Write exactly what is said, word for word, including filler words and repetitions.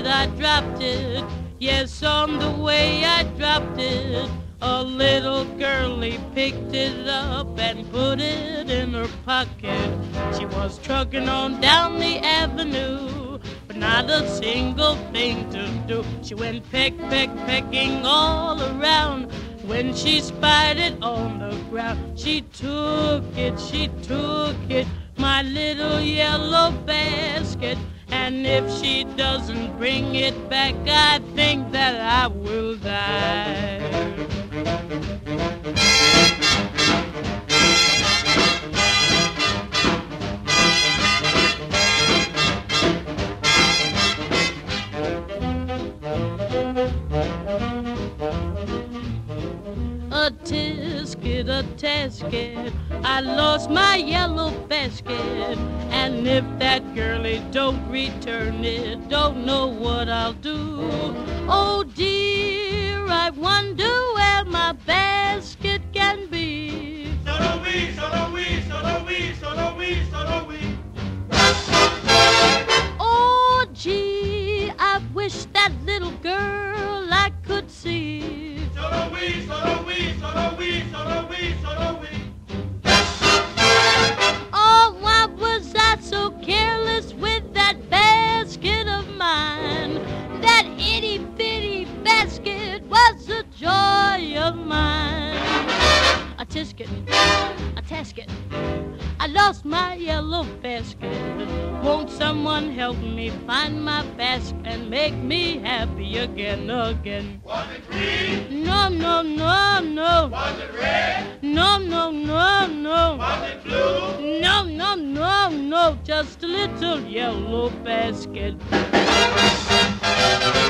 I dropped it. Yes, on the way I dropped it. A little girlie picked it up and put it in her pocket. She was trucking on down the avenue, but not a single thing to do. She went peck, peck, pecking all around. When she spied it on the ground, she took it, she took it, my little yellow basket. And if she doesn't bring it back, I think that I will die. A tisket, a tasket, I lost my yellow basket. And if that girlie don't return it, don't know what I'll do. Oh dear, I wonder where my basket can be. Solo we, solo we, solo we, solo we, solo we. Oh gee, I wish that little girl I could see. Solo we, solo we, solo we, solo we, solo we. Oh, why was I so careless with that basket of mine? That itty bitty basket was a joy of mine. A tisket, a tasket, I lost my yellow basket. Won't someone help me find my basket and make me happy again, again? Was it green? No, no, no, no. Was it red? No, no, no, no. Was it blue? No, no, no, no, just a little yellow basket.